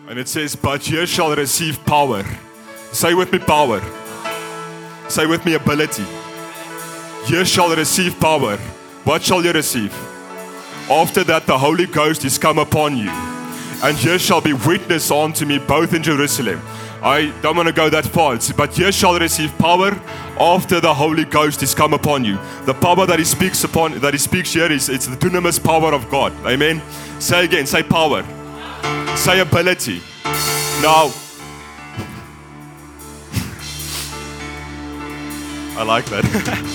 And it says, but ye shall receive power. Say with me, power. Say with me, ability. Ye shall receive power. What shall you receive? After that, the Holy Ghost is come upon you. And ye shall be witness unto me both in Jerusalem. I don't want to go that far, but ye shall receive power after the Holy Ghost is come upon you. The power that he speaks here is it's the dunamis power of God. Amen. Say again, say power. Say ability. Now, I like that.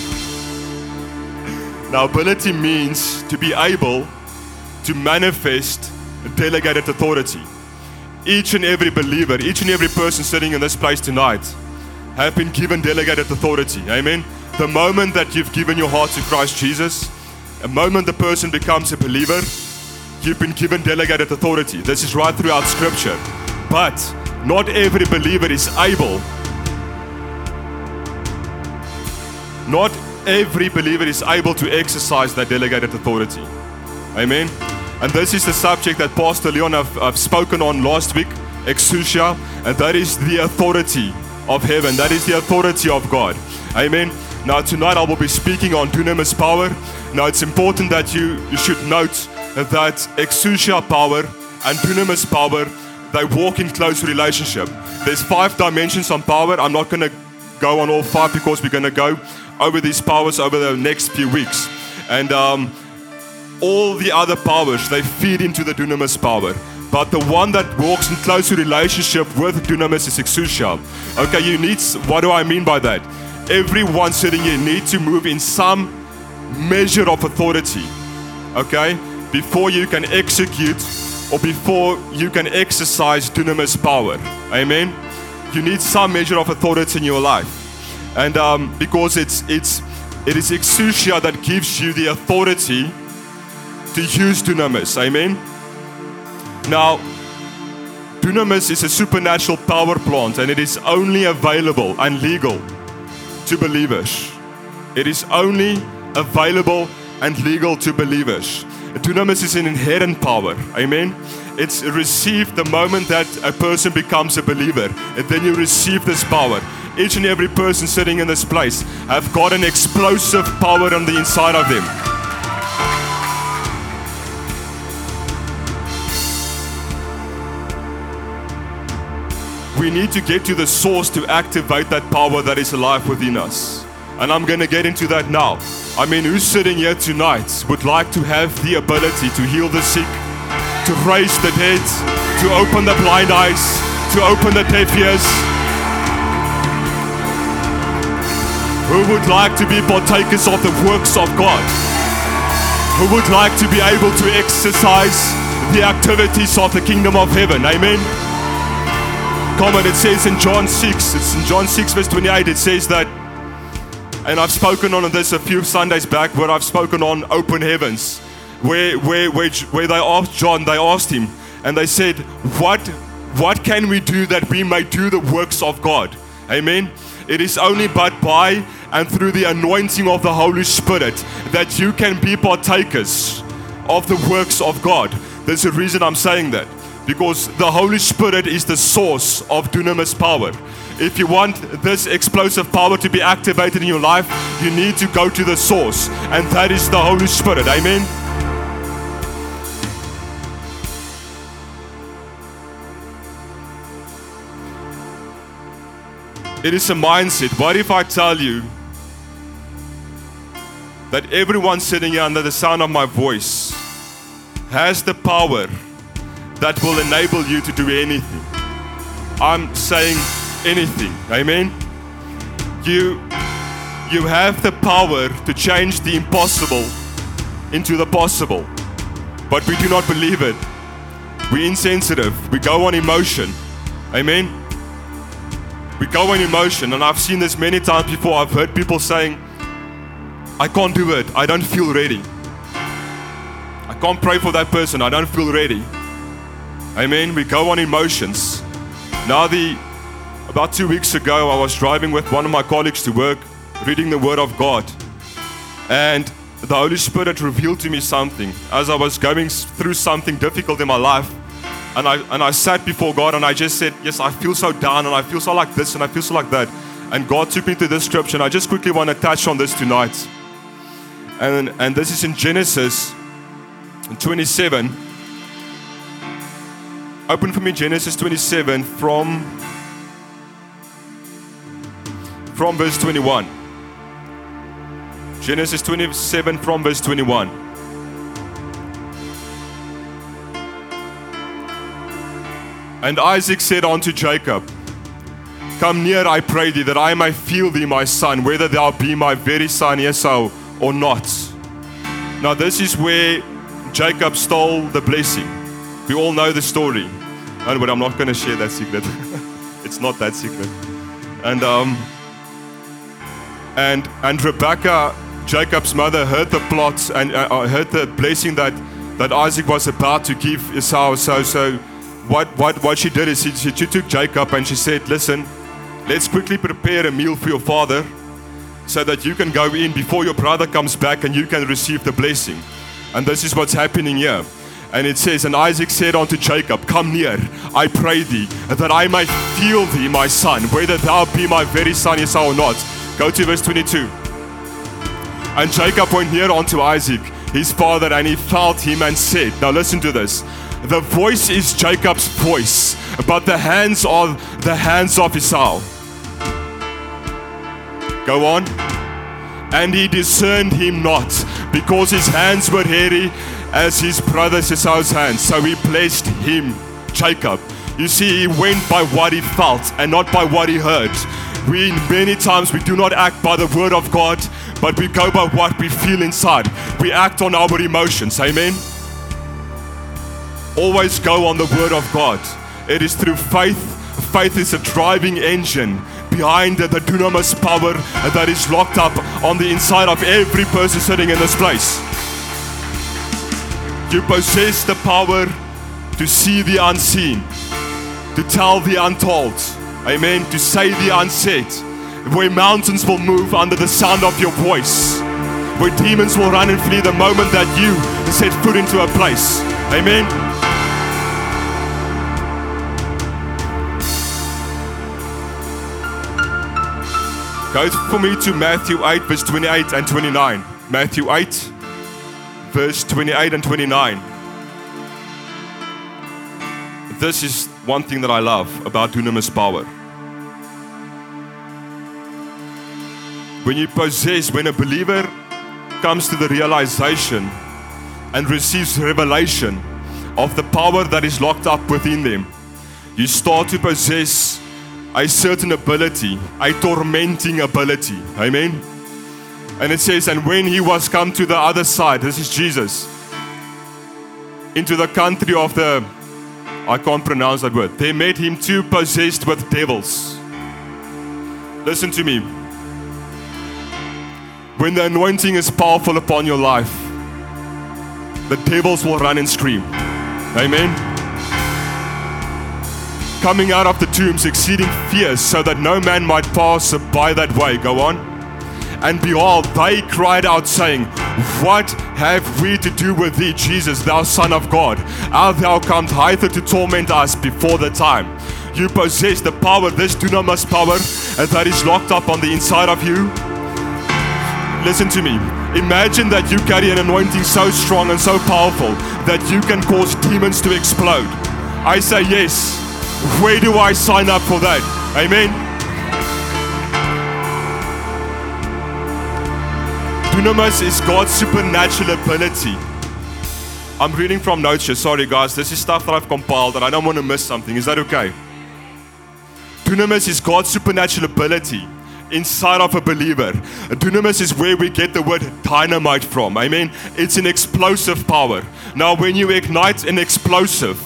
Now, ability means to be able to manifest delegated authority. Each and every believer, each and every person sitting in this place tonight have been given delegated authority. Amen. The moment that you've given your heart to Christ Jesus, the moment the person becomes a believer, you've been given delegated authority. This is right throughout Scripture. But not every believer is able. Not every believer is able to exercise that delegated authority. Amen. And this is the subject that Pastor Leon have spoken on last week, exousia, and that is the authority of heaven. That is the authority of God. Amen. Now tonight I will be speaking on dunamis power. Now it's important that you should note that exousia power and dunamis power, they walk in close relationship. There's 5 dimensions on power. I'm not going to go on all 5 because we're going to go over these powers over the next few weeks. And all the other powers, they feed into the dunamis power. But the one that walks in close relationship with dunamis is exousia. Okay, what do I mean by that? Everyone sitting here needs to move in some measure of authority. Okay? Before you can execute or before you can exercise dunamis power. Amen? You need some measure of authority in your life. And because it is exousia that gives you the authority to use dunamis. Amen. Now, dunamis is a supernatural power plant, and it is only available and legal to believers. It is only available and legal to believers. Dunamis is an inherent power. Amen. It's received the moment that a person becomes a believer, and then you receive this power. Each and every person sitting in this place have got an explosive power on the inside of them. We need to get to the source to activate that power that is alive within us. And I'm going to get into that now. I mean, who's sitting here tonight would like to have the ability to heal the sick, to raise the dead, to open the blind eyes, to open the deaf ears? Who would like to be partakers of the works of God? Who would like to be able to exercise the activities of the kingdom of heaven? Amen. Come on, it says in John 6, it's in John 6 verse 28, it says that, and I've spoken on this a few Sundays back, where I've spoken on open heavens, where they asked John, they asked him, and they said, what can we do that we may do the works of God? Amen. It is only but by and through the anointing of the Holy Spirit that you can be partakers of the works of God. There's a reason I'm saying that. Because the Holy Spirit is the source of dunamis power. If you want this explosive power to be activated in your life, you need to go to the source, and that is the Holy Spirit. Amen. It is a mindset. What if I tell you that everyone sitting here under the sound of my voice has the power that will enable you to do anything? I'm saying anything. Amen. You have the power to change the impossible into the possible, but we do not believe it. We're insensitive. We go on emotion. Amen. We go on emotion, and I've seen this many times before. I've heard people saying, I can't do it, I don't feel ready. I can't pray for that person, I don't feel ready. Amen. We go on emotions. Now about 2 weeks ago, I was driving with one of my colleagues to work, reading the Word of God. And the Holy Spirit revealed to me something. As I was going through something difficult in my life, And I sat before God and I just said, yes, I feel so down and I feel so like this and I feel so like that. And God took me to this scripture, and I just quickly want to touch on this tonight. And this is in Genesis 27. Open for me Genesis 27 from verse 21. Genesis 27 from verse 21. And Isaac said unto Jacob, Come near, I pray thee, that I may feel thee, my son, whether thou be my very son Esau or not. Now this is where Jacob stole the blessing. We all know the story. But I'm not going to share that secret. It's not that secret. And Rebekah, Jacob's mother, heard the plot and heard the blessing that Isaac was about to give Esau. So what she did is she took Jacob and she said, listen, let's quickly prepare a meal for your father so that you can go in before your brother comes back and you can receive the blessing. And this is what's happening here. And it says, and Isaac said unto Jacob, Come near, I pray thee, that I may feel thee, my son, whether thou be my very son Esau or not. Go to verse 22. And Jacob went near unto Isaac, his father, and he felt him and said, now listen to this, the voice is Jacob's voice, but the hands are the hands of Esau. Go on. And he discerned him not, because his hands were hairy as his brother Esau's hands. So he blessed him, Jacob. You see, he went by what he felt and not by what he heard. Many times we do not act by the word of God, but we go by what we feel inside. We act on our emotions. Amen. Always go on the word of God. It is through faith. Faith is a driving engine behind the dunamis power that is locked up on the inside of every person sitting in this place. You possess the power to see the unseen, to tell the untold, amen, to say the unsaid, where mountains will move under the sound of your voice, where demons will run and flee the moment that you set foot into a place, amen. Go for me to Matthew 8 verse 28 and 29. Matthew 8 verse 28 and 29. This is one thing that I love about dunamis power. When a believer comes to the realization and receives revelation of the power that is locked up within them, you start to possess a certain ability, a tormenting ability. Amen. And it says, and when he was come to the other side, this is Jesus, into the country of the, I can't pronounce that word, they made him too possessed with devils. Listen to me. When the anointing is powerful upon your life, the devils will run and scream. Amen. Coming out of the tombs, exceeding fierce, so that no man might pass by that way. Go on. And behold, they cried out, saying, What have we to do with thee, Jesus, thou Son of God? Art thou come hither to torment us before the time? You possess the power, this dunamis power, that is locked up on the inside of you. Listen to me. Imagine that you carry an anointing so strong and so powerful that you can cause demons to explode. I say yes. Where do I sign up for that? Amen. Dunamis is God's supernatural ability. I'm reading from notes here. Sorry guys, this is stuff that I've compiled and I don't want to miss something. Is that okay? Dunamis is God's supernatural ability inside of a believer. Dunamis is where we get the word dynamite from. Amen. It's an explosive power. Now when you ignite an explosive,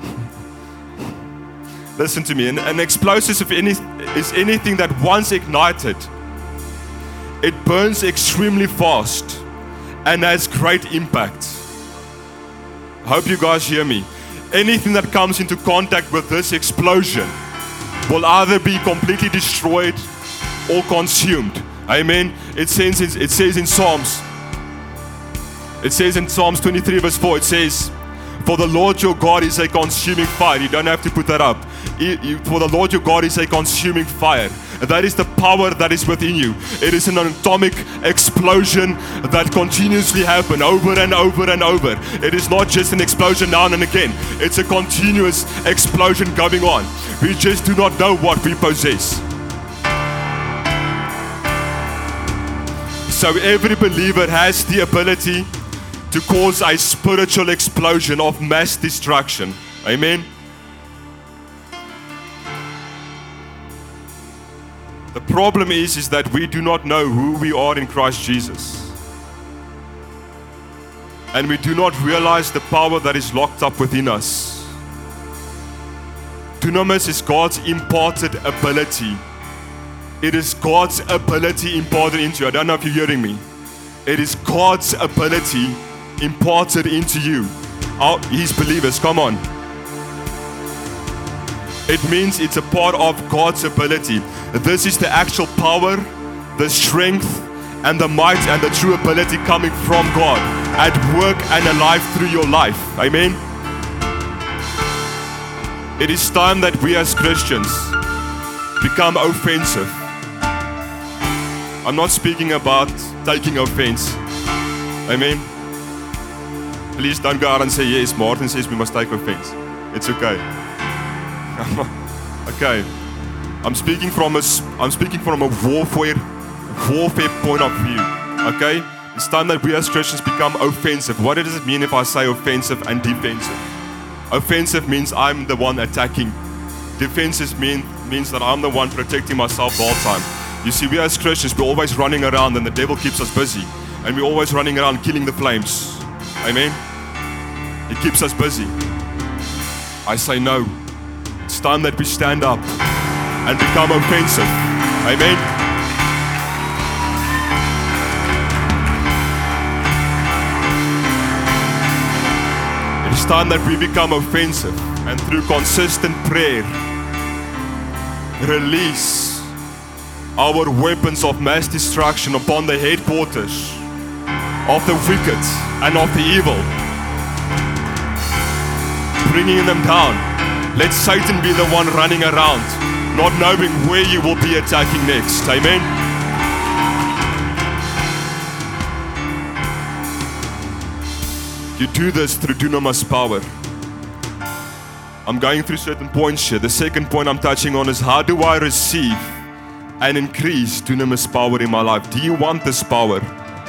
listen to me, an explosive is anything that once ignited, it burns extremely fast and has great impact. I hope you guys hear me. Anything that comes into contact with this explosion will either be completely destroyed or consumed. Amen. It says in Psalms 23 verse 4, it says, For the Lord your God is a consuming fire. You don't have to put that up. For the Lord your God is a consuming fire. That is the power that is within you. It is an atomic explosion that continuously happens over and over and over. It is not just an explosion now and again. It's a continuous explosion going on. We just do not know what we possess. So every believer has the ability to cause a spiritual explosion of mass destruction. Amen. The problem is that we do not know who we are in Christ Jesus. And we do not realize the power that is locked up within us. Dunamis is God's imparted ability. It is God's ability imparted into you. I don't know if you're hearing me. It is God's ability imparted into you. His believers, come on. It means it's a part of God's ability. This is the actual power, the strength, and the might and the true ability coming from God at work and alive through your life. Amen. It is time that we as Christians become offensive. I'm not speaking about taking offense. Amen. Please don't go out and say, yes, Martin says we must take offense. It's okay. Okay. I'm speaking from a warfare point of view. Okay? It's time that we as Christians become offensive. What does it mean if I say offensive and defensive? Offensive means I'm the one attacking. Defensive means that I'm the one protecting myself the whole time. You see, we as Christians, we're always running around and the devil keeps us busy. And we're always running around killing the flames. Amen? It keeps us busy. I say no. It's time that we stand up and become offensive. Amen? It's time that we become offensive and through consistent prayer release our weapons of mass destruction upon the headquarters of the wicked and of the evil, bringing them down. Let Satan be the one running around, not knowing where you will be attacking next. Amen. You do this through dunamis power. I'm going through certain points here. The second point I'm touching on is, how do I receive and increase dunamis power in my life? Do you want this power?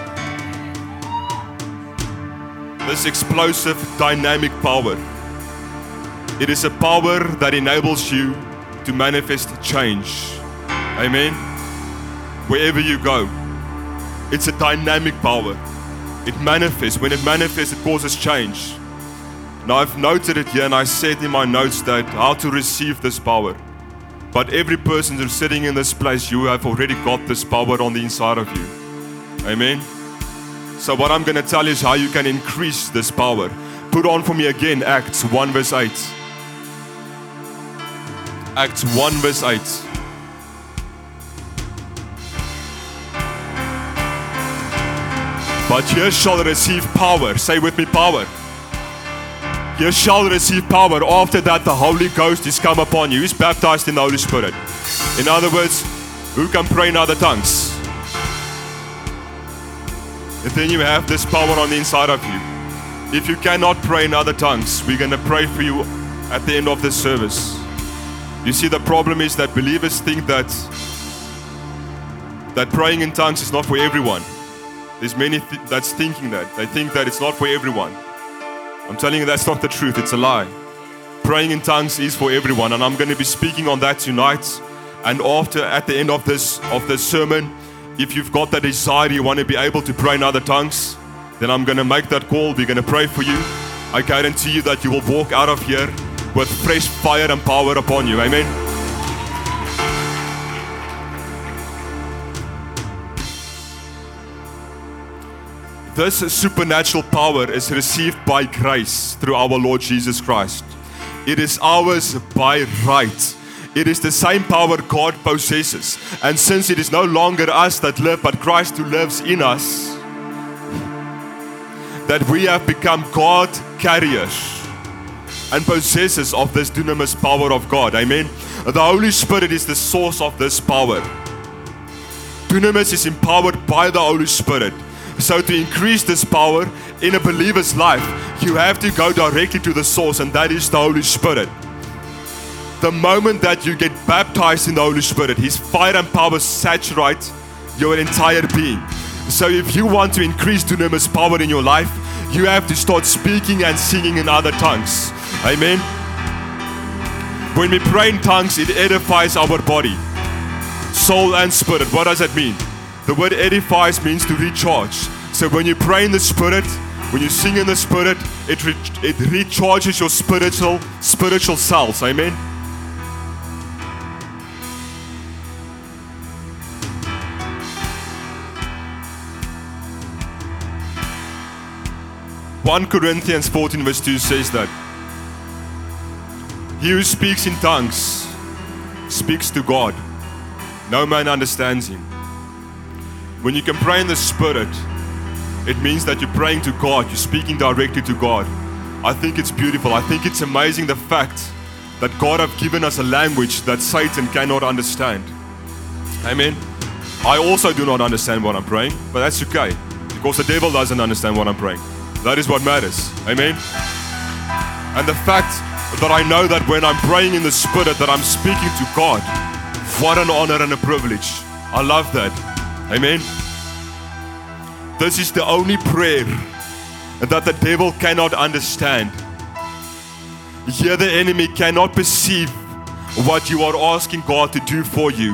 This explosive, dynamic power. It is a power that enables you to manifest change. Amen. Wherever you go, it's a dynamic power. It manifests. When it manifests, it causes change. Now I've noted it here and I said in my notes that how to receive this power. But every person who's sitting in this place, you have already got this power on the inside of you. Amen. So what I'm going to tell you is how you can increase this power. Put on for me again Acts 1 verse 8. Acts 1 verse 8. But ye shall receive power. Say with me, power. You shall receive power. After that, the Holy Ghost is come upon you. He's baptized in the Holy Spirit. In other words, who can pray in other tongues? And then you have this power on the inside of you. If you cannot pray in other tongues, we're going to pray for you at the end of this service. You see, the problem is that believers think that praying in tongues is not for everyone. There's many that's thinking that. They think that it's not for everyone. I'm telling you that's not the truth. It's a lie. Praying in tongues is for everyone, and I'm going to be speaking on that tonight. And at the end of this sermon, if you've got that desire, you want to be able to pray in other tongues, then I'm going to make that call. We're going to pray for you. I guarantee you that you will walk out of here with fresh fire and power upon you. Amen. This supernatural power is received by grace through our Lord Jesus Christ. It is ours by right. It is the same power God possesses. And since it is no longer us that live, but Christ who lives in us, that we have become God carriers. and possessors of this dunamis power of God. Amen. The Holy Spirit is the source of this power. Dunamis is empowered by the Holy Spirit. So to increase this power in a believer's life, you have to go directly to the source, and that is the Holy Spirit. The moment that you get baptized in the Holy Spirit, His fire and power saturate your entire being. So if you want to increase dunamis power in your life, you have to start speaking and singing in other tongues. Amen. When we pray in tongues, it edifies our body, soul and spirit. What does that mean? The word edifies means to recharge. So when you pray in the Spirit, when you sing in the Spirit, it recharges your spiritual cells. Amen. (1 Corinthians 14 verse 2 says that he who speaks in tongues speaks to God. No man understands him. When you can pray in the Spirit, it means that you're praying to God, you're speaking directly to God. I think it's beautiful. I think it's amazing the fact that God have given us a language that Satan cannot understand. Amen. I also do not understand what I'm praying, but that's okay, because the devil doesn't understand what I'm praying. That is what matters. Amen. And the fact that I know that when I'm praying in the Spirit that I'm speaking to God, what an honor and a privilege. I love that. Amen. This is the only prayer that the devil cannot understand. Here the enemy cannot perceive what you are asking God to do for you.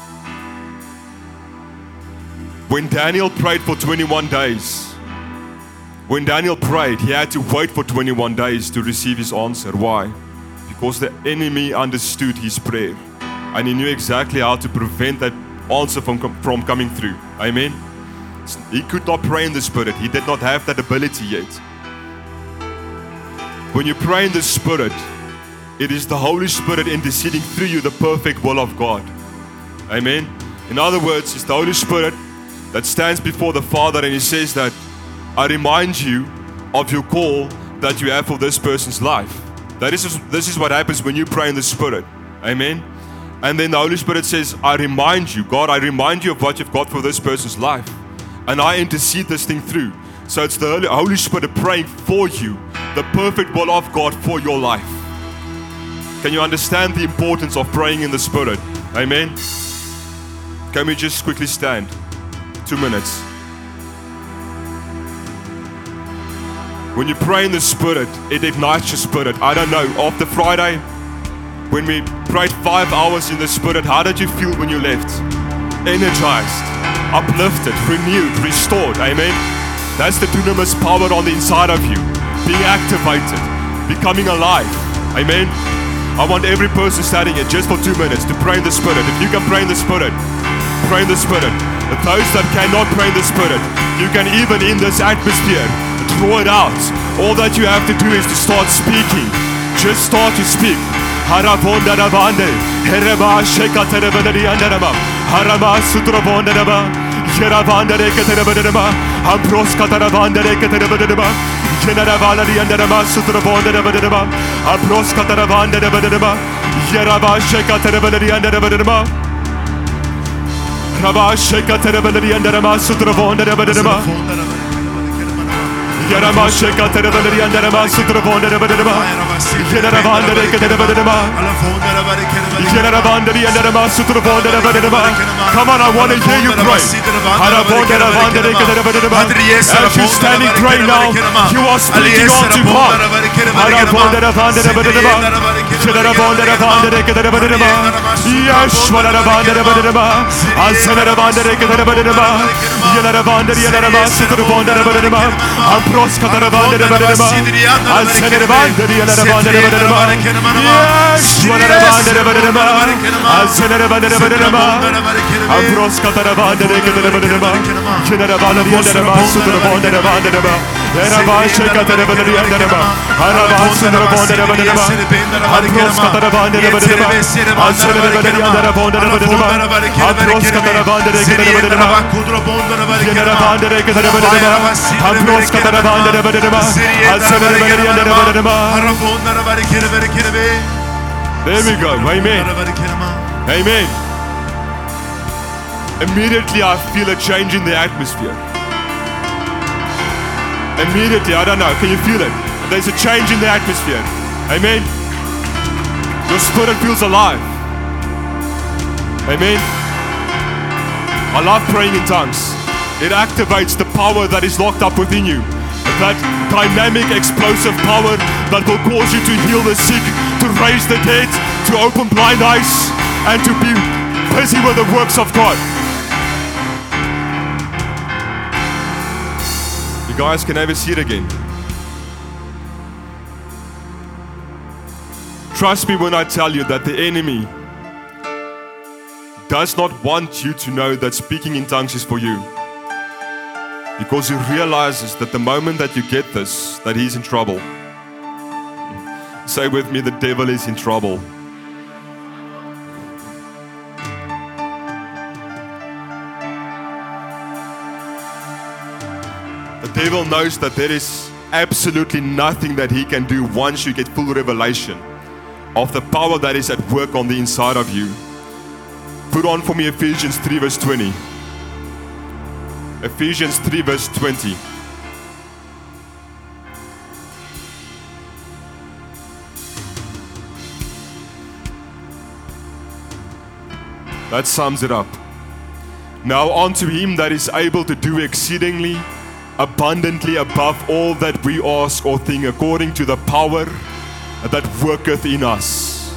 When Daniel prayed for 21 days, when Daniel prayed, he had to wait for 21 days to receive his answer. Why? Because the enemy understood his prayer, and he knew exactly how to prevent that answer from coming through. Amen. He could not pray in the Spirit. He did not have that ability yet. When you pray in the Spirit, it is the Holy Spirit interceding through you the perfect will of God. Amen. In other words, it's the Holy Spirit that stands before the Father, and He says that, I remind you of your call that you have for this person's life. This is what happens when you pray in the Spirit. Amen. And then the Holy Spirit says, I remind you, God, I remind you of what you've got for this person's life. And I intercede this thing through. So it's the Holy Spirit praying for you, the perfect will of God for your life. Can you understand the importance of praying in the Spirit? Amen. Can we just quickly stand? 2 minutes. When you pray in the Spirit, it ignites your spirit. I don't know, after Friday, when we prayed 5 hours in the Spirit, how did you feel when you left? Energized, uplifted, renewed, restored. Amen. That's the dunamis power on the inside of you, being activated, becoming alive. Amen. I want every person standing here just for 2 minutes to pray in the Spirit. If you can pray in the Spirit, pray in the Spirit. But those that cannot pray in the Spirit, you can even in this atmosphere draw it out. All that you have to do is to start speaking. Just start to speak. Harabonda Ravande, Hereba Sheka Terebediandarama, Harama Sutrabondarama, Yeravanda Rekaterabedema, Ambros Kataravanda Rekaterabedema, Generavala Diandarama, Sutrabondarabedema, Ambros Kataravanda Rebedema, Yeraba Sheka Terebediandarabedema, Rabba Sheka Terebediandarama, Sutrabondarabedema. Yarama Sheka Terebediandarama, Sutrabondarabedema, Yeravanda Rekaterabedema, Yeravanda Diandarama, Sutrabondarabedema. Come on, I want to hear you pray. Harabondaravanda Rekaterabedema. As you're standing praying now, you are speaking unto God. Harabondaravanda Rebedema, Yeravanda Rekaterabedema, Yashwaravanda Rebedema, Azaravanda Rekaterabedema, Yeravanda Diandarama, Sutrabondarabedema, Ambros Kataravanda Rebedema, Azaravanda Diandarama Rebedema, Yashwaravanda Rebedema, Azaravanda Rebedema, Ambros Kataravanda Rebedema, Yeravanda Diandarama, Sutrabondarabanda Rebedema, Yeravanda Sheka Terebediandarama, Harabanda Sutrabondarabedema, Ambros katarabande rebedenema. Ansele rebedenianda rabonda rebedenema. Ambros katarabande rebedenema. Generabande rebedenema. Ambros katarabande rebedenema. Ansele rebedenianda rebedenema. There we go. Amen. Amen. Immediately I feel a change in the atmosphere. Immediately, I don't know, can you feel it? There's a change in the atmosphere. Amen. Your spirit feels alive. Amen. I love praying in tongues. It activates the power that is locked up within you. That dynamic, explosive power that will cause you to heal the sick, to raise the dead, to open blind eyes, and to be busy with the works of God. You guys can never see it again. Trust me when I tell you that the enemy does not want you to know that speaking in tongues is for you. Because he realizes that the moment that you get this, that he's in trouble. Say with me, the devil is in trouble. The devil knows that there is absolutely nothing that he can do once you get full revelation of the power that is at work on the inside of you. Put on for me Ephesians 3 verse 20. Ephesians 3 verse 20. That sums it up. Now unto him that is able to do exceedingly abundantly above all that we ask or think, according to the power that worketh in us.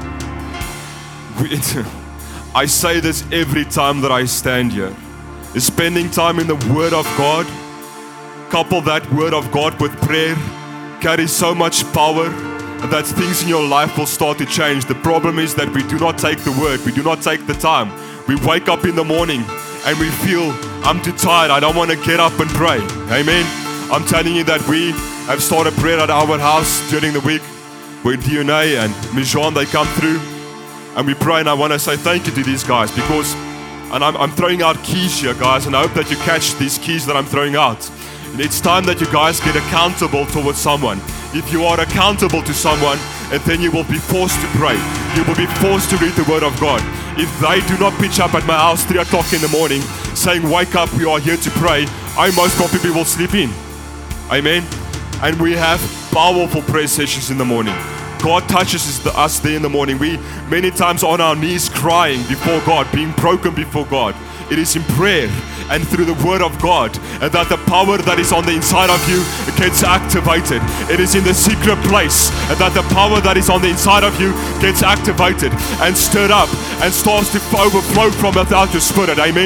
I say this every time that I stand here. Spending time in the Word of God, couple that Word of God with prayer, carries so much power that things in your life will start to change. The problem is that we do not take the Word, we do not take the time. We wake up in the morning and we feel, I'm too tired, I don't want to get up and pray. Amen. I'm telling you that we have started prayer at our house during the week with DNA and Mijan, they come through and we pray, and I want to say thank you to these guys because, and I'm throwing out keys here, guys, and I hope that you catch these keys that I'm throwing out. And it's time that you guys get accountable towards someone. If you are accountable to someone, and then you will be forced to pray. You will be forced to read the Word of God. If they do not pitch up at my house 3 o'clock in the morning saying, wake up, we are here to pray, I most probably will sleep in. Amen. And we have powerful prayer sessions in the morning. God touches us there in the morning. We many times on our knees crying before God, being broken before God. It is in prayer and through the Word of God and that the power that is on the inside of you gets activated. It is in the secret place and that the power that is on the inside of you gets activated and stirred up and starts to overflow from without your spirit. Amen.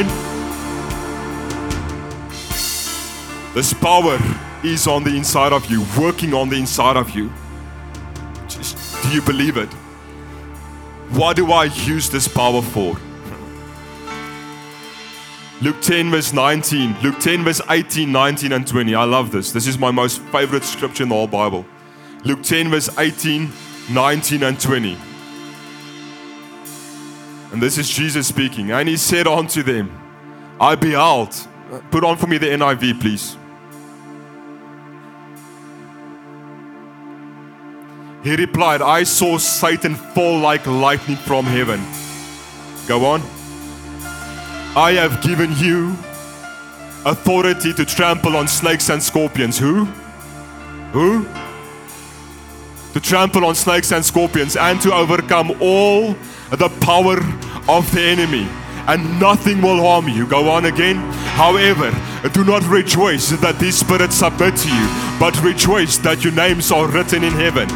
This power is on the inside of you, working on the inside of you. Do you believe it? What do I use this power for? Luke 10 verse 19, Luke 10 verse 18, 19 and 20. I love this. This is my most favorite scripture in the whole Bible. Luke 10 verse 18, 19 and 20. And this is Jesus speaking. And he said unto them, I beheld. Put on for me the NIV, please. He replied, I saw Satan fall like lightning from heaven. Go on. I have given you authority to trample on snakes and scorpions. Who? Who? To trample on snakes and scorpions and to overcome all the power of the enemy. And nothing will harm you. Go on again. However, do not rejoice that these spirits submit to you, but rejoice that your names are written in heaven.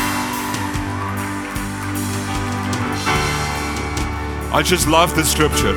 I just love this scripture.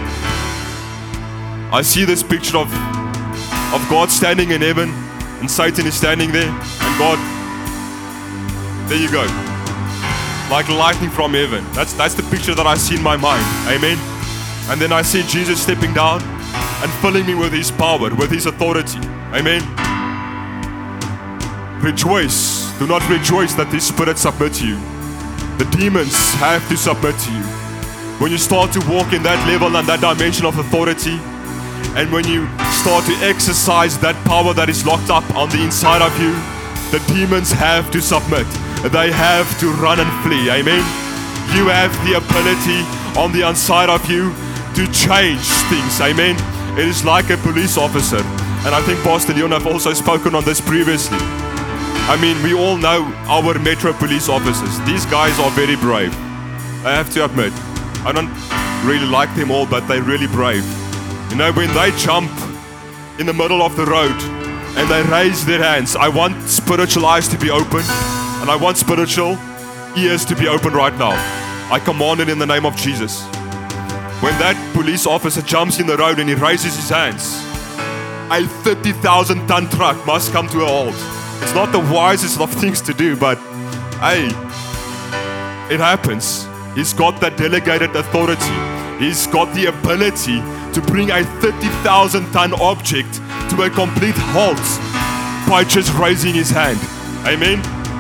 I see this picture of God standing in heaven and Satan is standing there and God, there you go. Like lightning from heaven. That's the picture that I see in my mind. Amen. And then I see Jesus stepping down and filling me with His power, with His authority. Amen. Rejoice. Do not rejoice that these spirits submit to you. the demons have to submit to you. When you start to walk in that level and that dimension of authority, and when you start to exercise that power that is locked up on the inside of you, the demons have to submit. They have to run and flee. Amen. You have the ability on the inside of you to change things. Amen. It is like a police officer. And I think Pastor Leon have also spoken on this previously. I mean, we all know our Metro police officers. These guys are very brave. I have to admit. I don't really like them all, but they're really brave. You know, when they jump in the middle of the road and they raise their hands, I want spiritual eyes to be open, and I want spiritual ears to be open right now. I command it in the name of Jesus. When that police officer jumps in the road and he raises his hands, a 30,000 ton truck must come to a halt. It's not the wisest of things to do, but hey, it happens. He's got that delegated authority. He's got the ability to bring a 30,000 ton object to a complete halt by just raising his hand. Amen.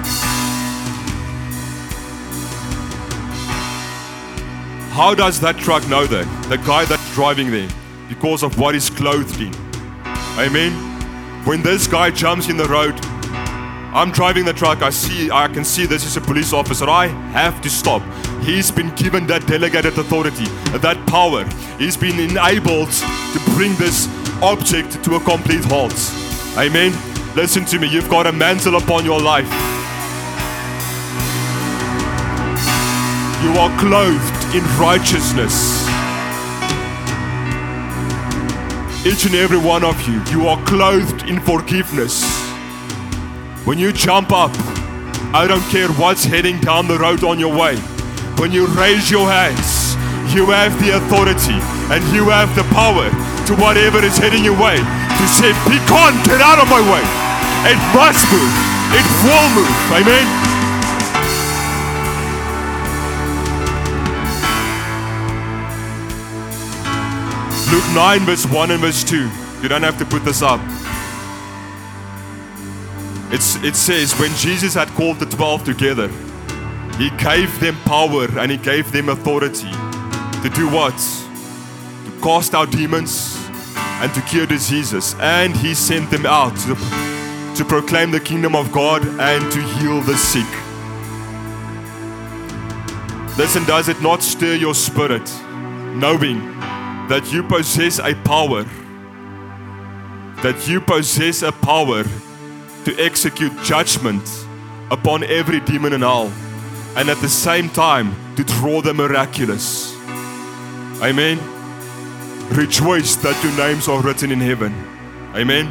How does that truck know that? The guy that's driving there, because of what he's clothed in. Amen. When this guy jumps in the road, I'm driving the truck, I can see this is a police officer. I have to stop. He's been given that delegated authority, that power. He's been enabled to bring this object to a complete halt. Amen. Listen to me, you've got a mantle upon your life. You are clothed in righteousness. Each and every one of you, you are clothed in forgiveness. When you jump up, I don't care what's heading down the road on your way. When you raise your hands, you have the authority and you have the power to whatever is heading your way to say, be gone, get out of my way. It must move. It will move. Amen. Luke 9 verse 1 and verse 2. You don't have to put this up. It says, when Jesus had called the 12 together, He gave them power and He gave them authority to do what? To cast out demons and to cure diseases. And He sent them out to proclaim the kingdom of God and to heal the sick. Listen, does it not stir your spirit, knowing that you possess a power, to execute judgment upon every demon in hell, and at the same time to draw the miraculous? Amen. Rejoice that your names are written in heaven. Amen.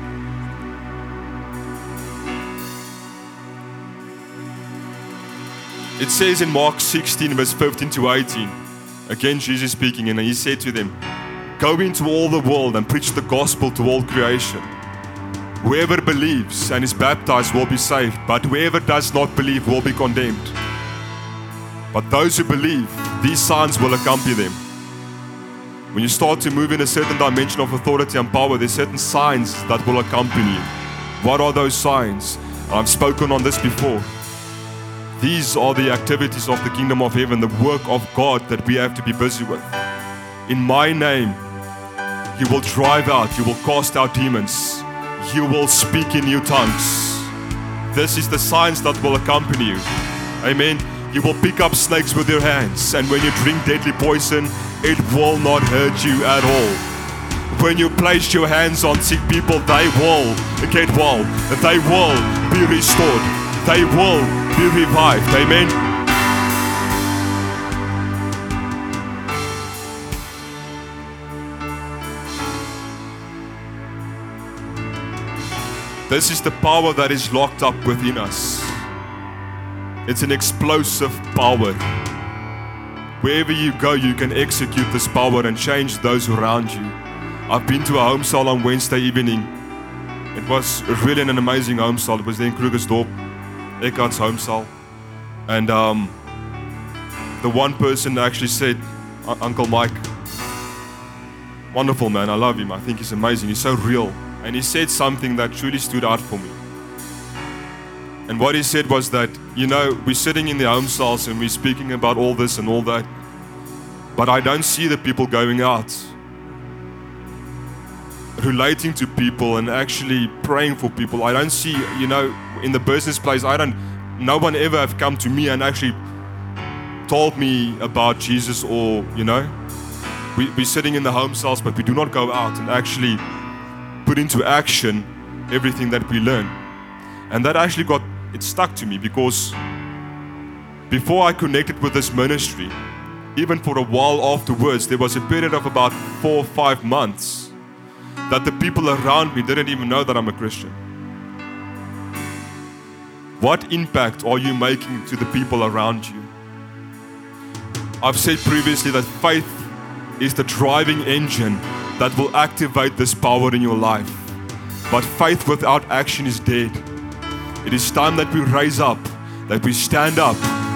It says in Mark 16 verse 15 to 18, again Jesus speaking, and He said to them, go into all the world and preach the gospel to all creation. Whoever believes and is baptized will be saved, but whoever does not believe will be condemned. But those who believe, these signs will accompany them. When you start to move in a certain dimension of authority and power, there's certain signs that will accompany you. What are those signs? I've spoken on this before. These are the activities of the kingdom of heaven, the work of God that we have to be busy with. In my name, you will drive out, you will cast out demons. You will speak in new tongues. This is the signs that will accompany you. Amen. You will pick up snakes with your hands, and when you drink deadly poison, it will not hurt you at all. When you place your hands on sick people, they will get well. They will be restored. They will be revived. Amen. This is the power that is locked up within us. It's an explosive power. Wherever you go, you can execute this power and change those around you. I've been to a home cell on Wednesday evening. It was really an amazing home cell. It was there in Krugersdorp, Eckhart's home cell. And the one person actually said, Uncle Mike, wonderful man, I love him. I think he's amazing. He's so real. And he said something that truly stood out for me. And what he said was that, we're sitting in the home cells and we're speaking about all this and all that, but I don't see the people going out, relating to people and actually praying for people. I don't see, in the business place, no one ever have come to me and actually told me about Jesus, or, we're sitting in the home cells, but we do not go out and actually put into action everything that we learn. And that actually it stuck to me, because before I connected with this ministry, even for a while afterwards, there was a period of about 4 or 5 months that the people around me didn't even know that I'm a Christian. What impact are you making to the people around you? I've said previously that faith is the driving engine that will activate this power in your life. But faith without action is dead. It is time that we raise up, that we stand up.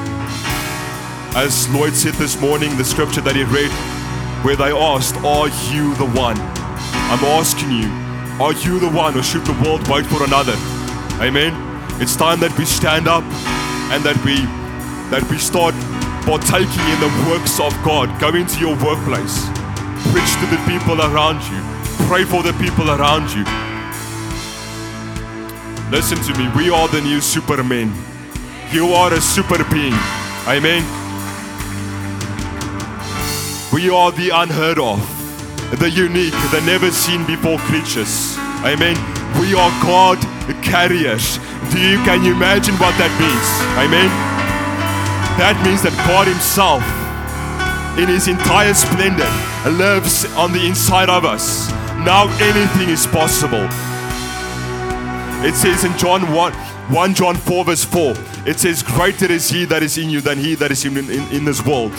As Lloyd said this morning, the scripture that he read, where they asked, "Are you the one?" I'm asking you, are you the one, or should the world wait for another? Amen. It's time that we stand up and that we start partaking in the works of God. Go into your workplace, preach to the people around you, pray for the people around you. Listen to me, we are the new supermen. You are a super being. Amen. We are the unheard of, the unique, the never seen before creatures. Amen. We are God carriers. Can you imagine what that means? Amen. That means that God Himself, in His entire splendor, lives on the inside of us. Now anything is possible. It says in 1 John 4 verse 4, it says, "Greater is He that is in you than he that is in this world."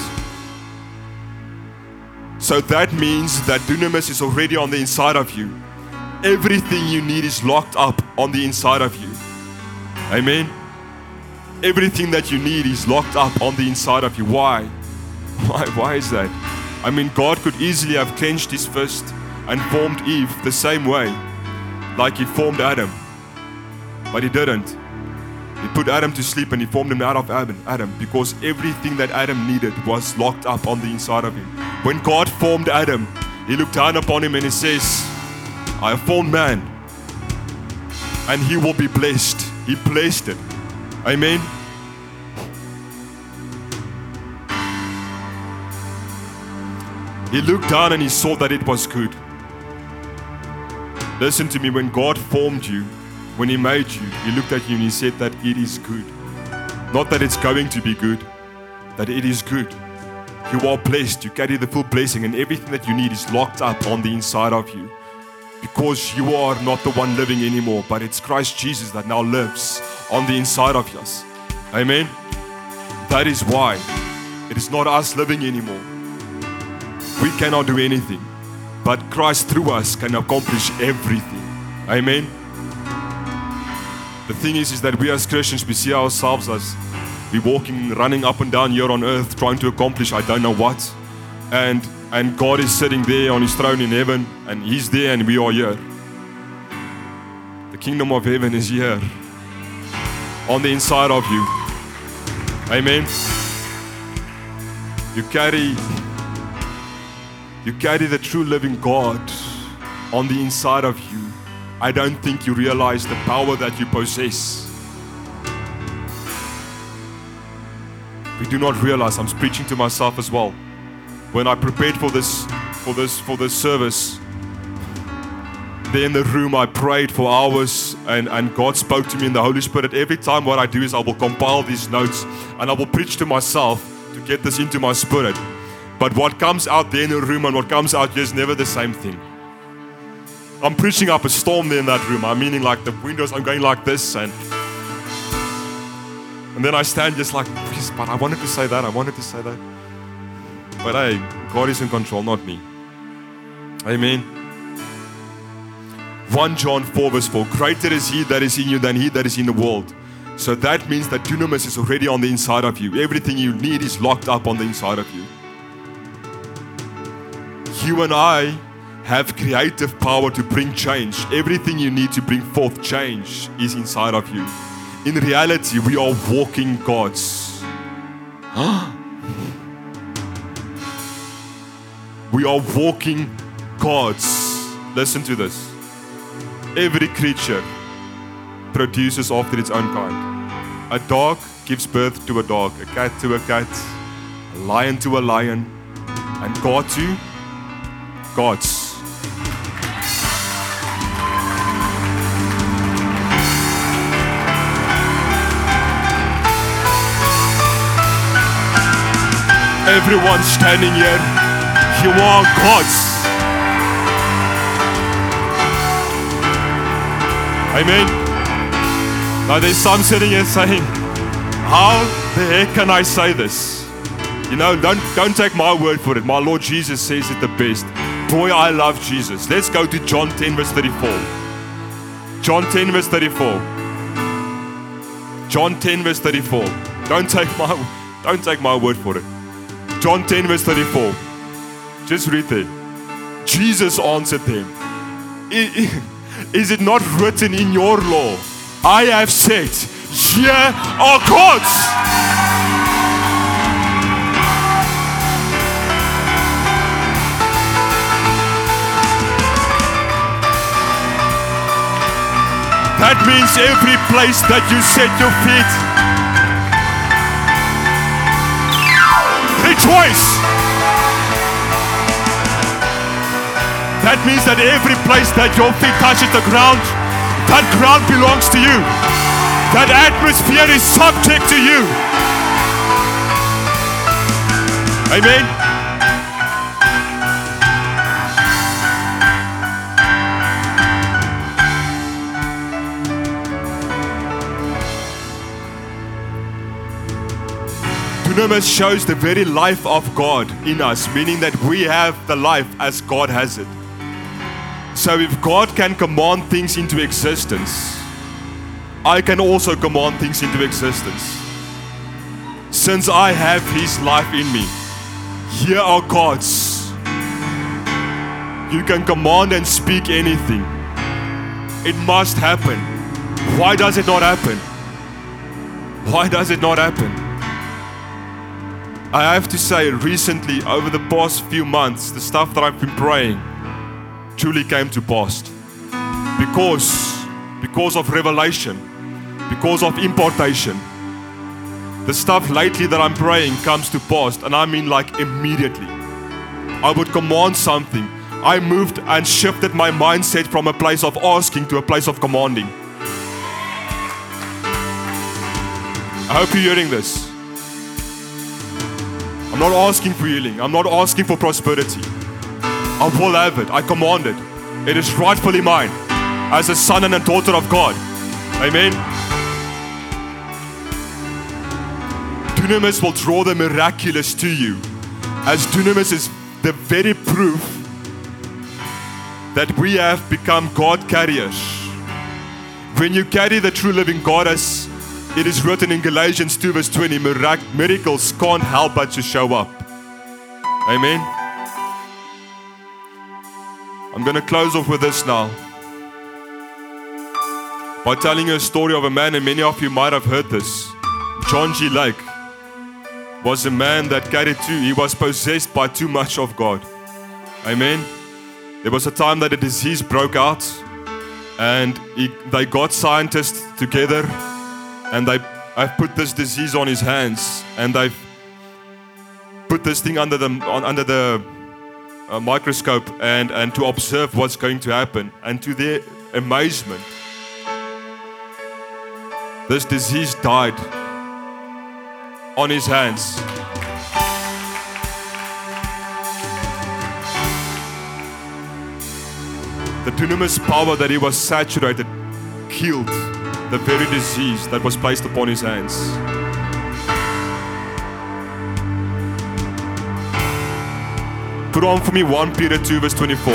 So that means that dunamis is already on the inside of you. Everything you need is locked up on the inside of you. Amen. Everything that you need is locked up on the inside of you. Why? Why is that? I mean, God could easily have clenched His fist and formed Eve the same way, like He formed Adam. But He didn't. He put Adam to sleep and He formed him out of Adam, because everything that Adam needed was locked up on the inside of him. When God formed Adam, He looked down upon him and He says, "I have formed man, and he will be blessed." He blessed it. Amen. He looked down and He saw that it was good. Listen to me, when God formed you, when He made you, He looked at you and He said that it is good. Not that it's going to be good, that it is good. You are blessed, you carry the full blessing, and everything that you need is locked up on the inside of you. Because you are not the one living anymore, but it's Christ Jesus that now lives on the inside of us. Amen. That is why it is not us living anymore. We cannot do anything, but Christ through us can accomplish everything. Amen. The thing is that we as Christians, we see ourselves as we walking, running up and down here on earth, trying to accomplish I don't know what. And God is sitting there on His throne in heaven, and He's there and we are here. The kingdom of heaven is here, on the inside of you. Amen. You carry the true living God on the inside of you. I don't think you realize the power that you possess. We do not realize. I'm preaching to myself as well. When I prepared for this service, there in the room I prayed for hours, and God spoke to me in the Holy Spirit. Every time what I do is I will compile these notes and I will preach to myself to get this into my spirit. But what comes out there in the room and what comes out here is never the same thing. I'm preaching up a storm there in that room. I'm meaning like the windows, I'm going like this, and then I stand just like, please, but I wanted to say that. But hey, God is in control, not me. Amen. 1 John 4 verse 4, "Greater is He that is in you than he that is in the world." So that means that dunamis is already on the inside of you. Everything you need is locked up on the inside of you. You and I have creative power to bring change. Everything you need to bring forth change is inside of you. in reality, we are walking gods. We are walking gods. Listen to this. Every creature produces after its own kind. A dog gives birth to a dog, a cat to a cat, a lion to a lion, and God to gods. Everyone standing here, you are gods. Amen. Now there's some sitting here saying, how the heck can I say this? You know, don't take my word for it. My Lord Jesus says it the best. Boy, I love Jesus. Let's go to John 10 verse 34. John 10 verse 34. John 10 verse 34. Don't take my word for it. John 10 verse 34. Just read there. Jesus answered them, is it not written in your law? I have said, ye are gods. That means every place that you set your feet, rejoice. That means that every place that your feet touches the ground, that ground belongs to you. That atmosphere is subject to you. Amen. Dunamis shows the very life of God in us, meaning that we have the life as God has it. So if God can command things into existence, I can also command things into existence. Since I have His life in me, here are gods. You can command and speak anything. It must happen. Why does it not happen? Why does it not happen? I have to say, recently, over the past few months, the stuff that I've been praying truly came to pass. Because of revelation, because of impartation. The stuff lately that I'm praying comes to pass, and I mean like immediately. I would command something. I moved and shifted my mindset from a place of asking to a place of commanding. I hope you're hearing this. I'm not asking for healing. I'm not asking for prosperity. I will have it. I command it. It is rightfully mine as a son and a daughter of God. Amen. Dunamis will draw the miraculous to you, as dunamis is the very proof that we have become God carriers. When you carry the true living God, as it is written in Galatians 2 verse 20, miracles can't help but to show up. Amen. I'm going to close off with this now by telling you a story of a man, and many of you might have heard this. John G. Lake was a man that he was possessed by too much of God. Amen. There was a time that a disease broke out, and they got scientists together, and I've put this disease on his hands, and I've put this thing under the microscope and to observe what's going to happen. And to their amazement, this disease died on his hands. The dunamis power that he was saturated killed the very disease that was placed upon his hands. Put on for me 1 Peter 2 verse 24.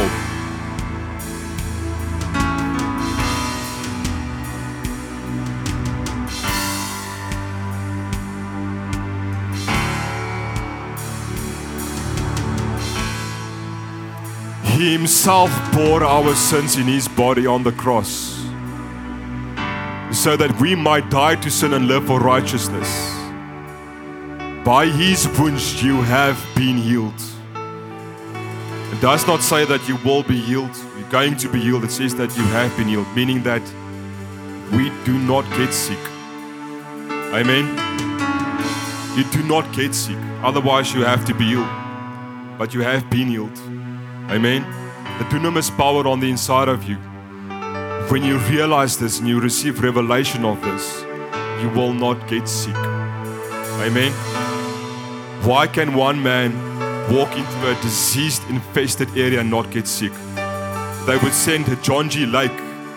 He himself bore our sins in his body on the cross, so that we might die to sin and live for righteousness. By his wounds you have been healed. It does not say that you will be healed, you're going to be healed. It says that you have been healed, meaning that we do not get sick. Amen. You do not get sick, otherwise you have to be healed. But you have been healed. Amen. The dunamis power on the inside of you, when you realize this and you receive revelation of this, you will not get sick. Amen. Why can one man walk into a diseased, infested area and not get sick? They would send John G. Lake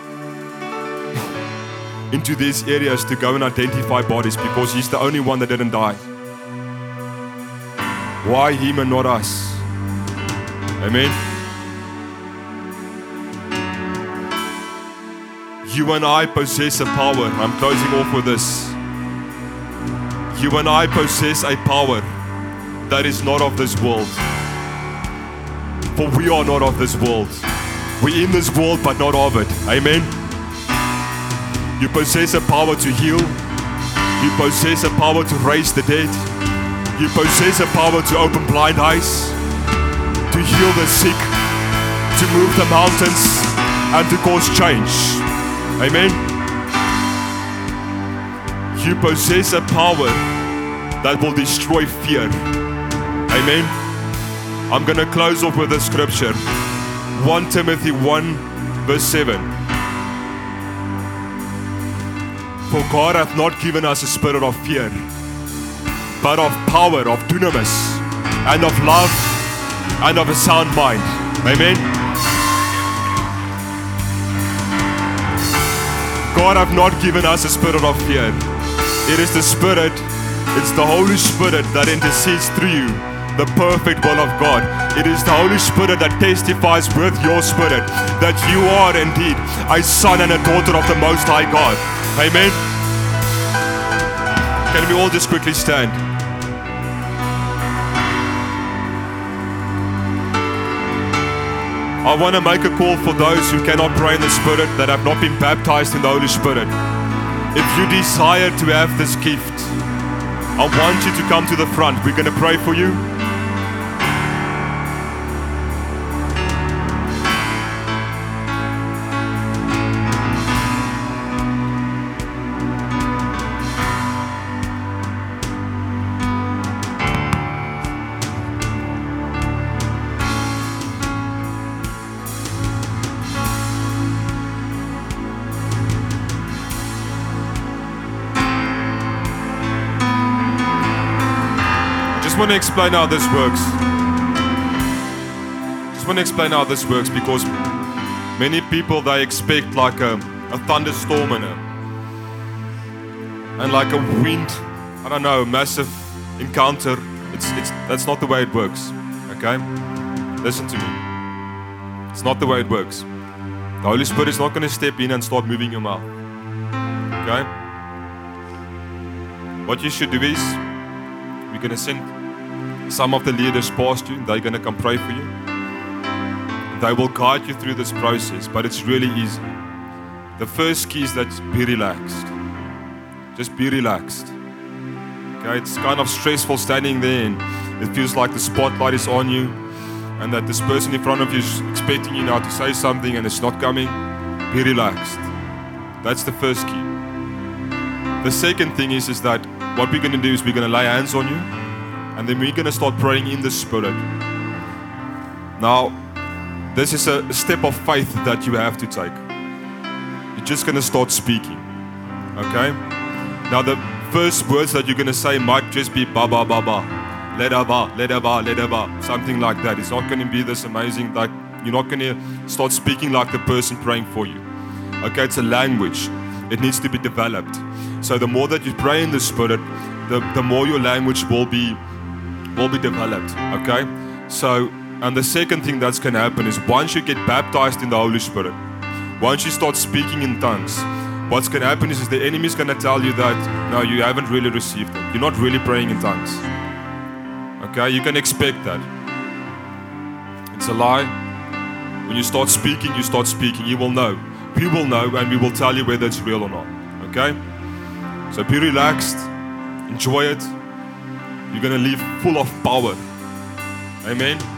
into these areas to go and identify bodies because he's the only one that didn't die. Why him and not us? Amen. You and I possess a power. I'm closing off with this. You and I possess a power that is not of this world. For we are not of this world. We're in this world but not of it. Amen. You possess a power to heal. You possess a power to raise the dead. You possess a power to open blind eyes, to heal the sick, to move the mountains, and to cause change. Amen. You possess a power that will destroy fear. Amen. I'm going to close off with a scripture. 1 Timothy 1 verse 7. For God hath not given us a spirit of fear, but of power, of dunamis, and of love, and of a sound mind. Amen. God hath not given us a spirit of fear. It is the Spirit, it's the Holy Spirit that intercedes through you, the perfect will of God. It is the Holy Spirit that testifies with your spirit that you are indeed a son and a daughter of the Most High God. Amen. Can we all just quickly stand? I want to make a call for those who cannot pray in the Spirit, that have not been baptized in the Holy Spirit. If you desire to have this gift, I want you to come to the front. We're going to pray for you. I want to explain how this works. Because many people, they expect like a thunderstorm and like a wind, I don't know, massive encounter. That's not the way it works. Okay? Listen to me. It's not the way it works. The Holy Spirit is not going to step in and start moving your mouth. Okay? What you should do is, we're going to send some of the leaders past you. They're going to come pray for you. They will guide you through this process, but it's really easy. The first key is that be relaxed. Just be relaxed. Okay, it's kind of stressful standing there and it feels like the spotlight is on you and that this person in front of you is expecting you now to say something and it's not coming. Be relaxed. That's the first key. The second thing is that what we're going to do is we're going to lay hands on you. And then we're going to start praying in the Spirit. Now, this is a step of faith that you have to take. You're just going to start speaking. Okay? Now, the first words that you're going to say might just be ba ba ba ba. Ledaba, ledaba, ledaba. Something like that. It's not going to be this amazing, like, you're not going to start speaking like the person praying for you. Okay? It's a language. It needs to be developed. So the more that you pray in the Spirit, the more your language will be developed, okay? So, and the second thing that's going to happen is once you get baptized in the Holy Spirit, once you start speaking in tongues, what's going to happen is the enemy is going to tell you that, no, you haven't really received it. You're not really praying in tongues. Okay? You can expect that. It's a lie. When you start speaking, you will know. We will know and we will tell you whether it's real or not. Okay? So be relaxed, enjoy it. You're gonna leave full of power. Amen.